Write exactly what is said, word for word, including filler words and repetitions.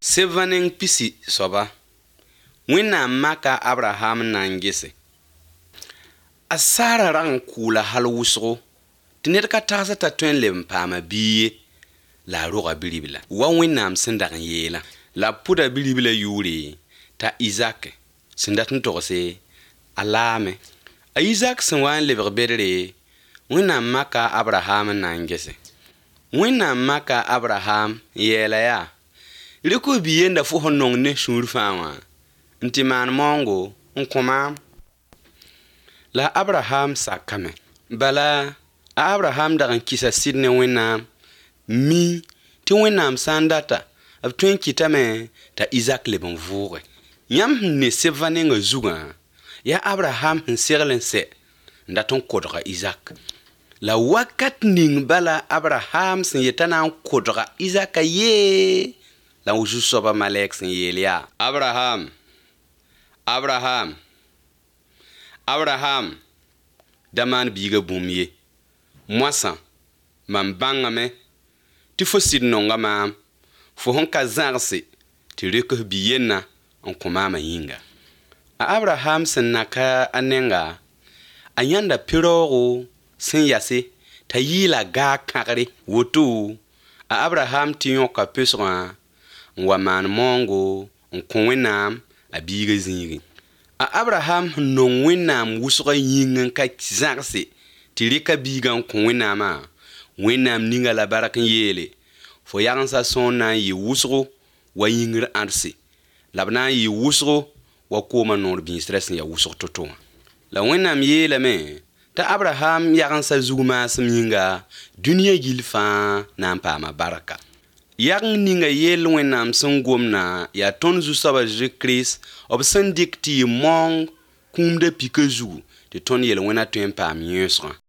Sevaning pisi soba. Wẽnnaam maka Abraham na n gese. A Sara rag n kʋʋla hal wʋsgo tɩ ned ka tagsd t'a tõe n leb n paama bii ye la a roga bi-ribla wa Wẽnnaam sẽn dag n yeela la b pʋda bi-ribla yʋʋre t'a Izak sẽn dat n togse a laame. A Izak sẽn wa n lebg bedre Wẽnnaam maka Abraham n na n gese. Wẽnnaam maka Abraham n yɛɛla yaa rɩkf bi-yenda fo sẽn nong ne sũur fãa wã n tɩ maan moongo n kõ maam. La Abraham sakame. Bala a Abraham dag n kɩsa sɩd ne Wẽnnaam mi tɩ Wẽnnaam sã n data b tõe n kɩtame t'a Izak leb n vʋʋge. Yãmb sẽn ne seva nengã zugã yaa Abraham sẽn segl n sɛ n dat n kodga Izak. La wakat ning bala Abraham sẽn yeta na n kodga Izaka yee la zu-soaba malɛk sẽn yeel yaa Abraham, Abraham, Abraham, da maan biiga bũmb ye. Moasã, mam bãngame tɩ fo sɩd nonga maam, fo sẽn ka zãgse tɩ rɩks bi-yenna n kõ maamã yĩnga. A Abraham sẽn naka a nenga, a yãnda pɩ-raoogo sẽn yase t'a yɩɩla gaa kãgre. Woto, a Abraham tɩ yõka pʋsgã n wa maan moongo n kõ Wẽnnaam a biiga zĩigẽ. A Abraham sẽn nong Wẽnnaam wʋsga yĩng n ka zãgse tɩ rɩka biiga n kõ Wẽnnaamã, Wẽnnaam ninga la bark n yeele fo yagensã sõor na n yɩ wʋsgo wa yĩngr ãdse la b na n yɩ wʋsgo wa koomã noor bĩisrã sẽn ya wʋsg to-to wã. La Wẽnnaam yeelame t'a Abraham yagensã zug maasem yĩnga dũniyã gill fãa na n paama barka. Yageng ninga yell Wẽnnaam sẽn gomna yaa tõnd zu-soaba Zeezi Kirist b sẽn dɩk tɩ yɩ moong kũumda pika zugu tɩ tõnd yel-wẽna tõe n paam yẽesgã.